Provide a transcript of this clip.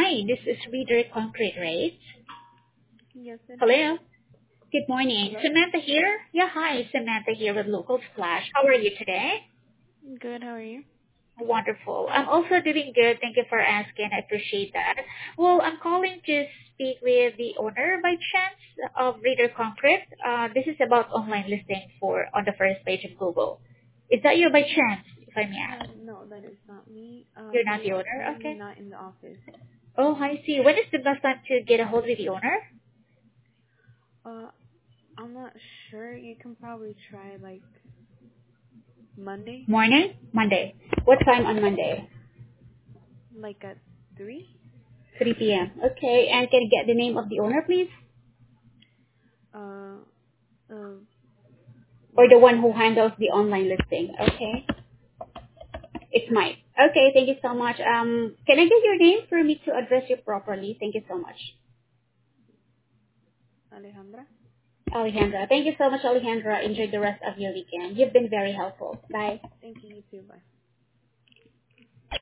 Hi, this is Reader Concrete, right? Yes, it is. Hello. Good morning. Hello. Samantha here. Yeah, hi. Samantha here with Local Splash. How are you today? Good. How are you? Wonderful. I'm also doing good. Thank you for asking. I appreciate that. Well, I'm calling to speak with the owner by chance of Reader Concrete. This is about online listing for on the first page of Google. Is that you by chance, if I may ask? No, that is not me. You're not He the is owner? currently Okay. not in the office. Oh, I see. When is the best time to get a hold of the owner? Uh, I'm not sure. You can probably try like Monday, Morning? Monday. What time on Monday? like at 3. 3 p.m. Okay, and can I get the name of the owner, please? Uh, uh, Or the one who handles the online listing? Okay, it's Mike. Okay, thank you so much. Can I get your name for me to address you properly? Thank you so much. Alejandra. Alejandra. Thank you so much, Alejandra. Enjoy the rest of your weekend. You've been very helpful. Bye. Thank you. You too. Bye.